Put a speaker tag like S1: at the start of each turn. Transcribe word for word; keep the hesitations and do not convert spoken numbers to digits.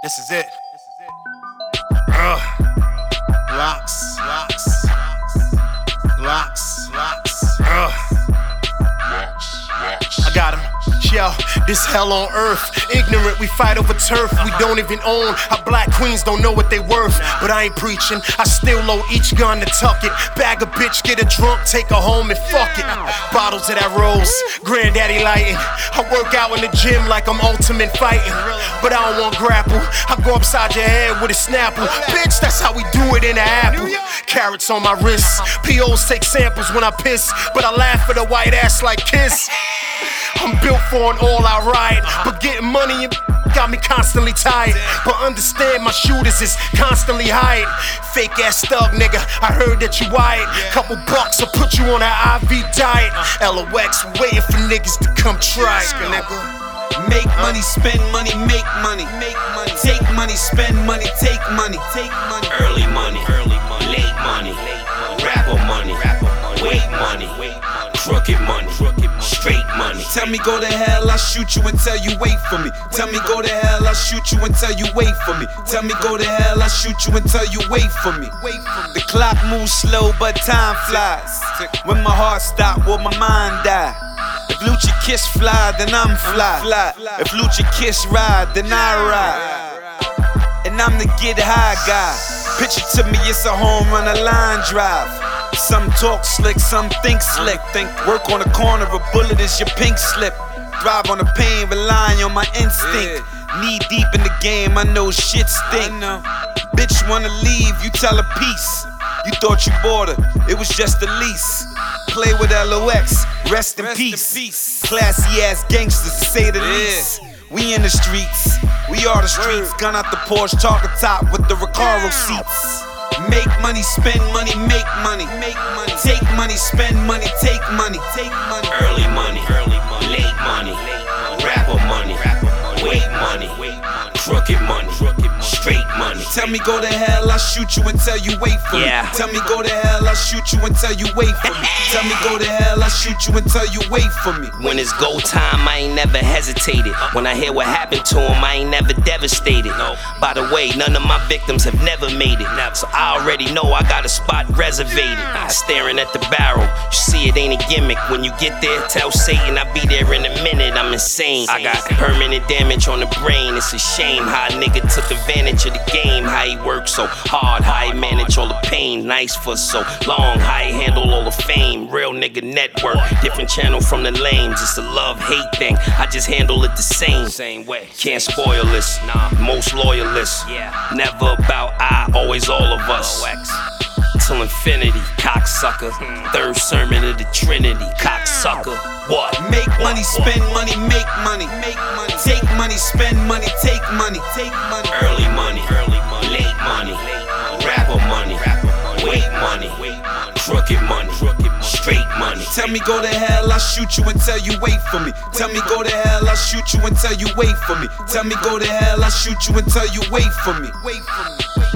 S1: This is it. Ugh. Locks, locks, locks, locks. Ugh. I got him. Yo, this hell on earth. Ignorant, we fight over turf we don't even own. Our black queens don't know what they worth. But I ain't preaching, I still load each gun to tuck it. Bag a bitch, get a drunk, take her home and fuck it. Bottles of that rose, granddaddy lighting. I work out in the gym like I'm ultimate fighting. But I don't want grapple, I go upside your head with a snapple. Bitch, that's how we do it in the apple. Carrots on my wrist, P Os take samples when I piss. But I laugh at a white ass like Kiss. I'm built for an all-out ride, but getting money and got me constantly tired. But understand my shooters is constantly hired. Fake ass thug nigga, I heard that you wired. Couple bucks will put you on that I V diet. L O X waiting for niggas to come try it, nigga.
S2: Make money, spend money, make money, make money. Take money, spend money, take money, take money. Early money, early money, late money, rapper money, wait money, crooked money, straight money. Tell me go to hell, I shoot you and tell you wait for me. Tell me go to hell, I shoot you and tell you wait for me. Tell me go to hell, I shoot you and tell you wait for me. The clock moves slow, but time flies. When my heart stop, will my mind die? If Lucha Kiss fly, then I'm fly. If Lucha Kiss ride, then I ride. And I'm the get high guy. Picture to me, it's a home run, a line drive. Some talk slick, some think slick. Think work on the corner, a bullet is your pink slip. Thrive on the pain, relying on my instinct. Knee deep in the game, I know shit stink. Bitch wanna leave, you tell her peace. You thought you bought her, it was just a lease. Play with L O X, rest in peace. Classy ass gangsters to say the least. We in the streets, we are the streets. Gun out the Porsche, target top with the Recaro seats. Make money, spend money, make money, make money. Take money, spend money, take money, take money. Early money, early money, late money, rapper money, wait money, crooked money, straight money. Tell me go to hell, I shoot you and tell you wait for yeah. me. Tell me go to hell, I shoot you and tell you wait for me. Tell me go to hell, I shoot you and tell you wait for me.
S3: When it's go time, I ain't never hesitated. When I hear what happened to him, I ain't never devastated. No. By the way, none of my victims have never made it. So I already know I got a spot reservated. Staring at the barrel, you see it ain't a gimmick. When you get there, tell Satan I'll be there in a minute. I'm insane. I got permanent damage on the brain. It's a shame how a nigga took advantage of the game. How he worked so hard, how he managed all the pain. Nice for so long, how he handled all the fame. Real nigga network, different channel from the lames. It's a love-hate thing, I just handle it the same. Same way. Can't spoil this, nah. Most loyalists. Yeah. Never about I, always all of us. Till infinity, cocksucker. Third sermon of the Trinity, cocksucker. What?
S2: Make money, spend money, make money, make money. Take money, spend money, take money, take money. Early money, early money, late money, rapper money, wait money, crooked money, straight money. Tell me go to hell, I shoot you and tell you wait for me. Tell me go to hell, I shoot you and tell you wait for me. Tell me go to hell, I shoot you and tell you wait for me. Wait for me.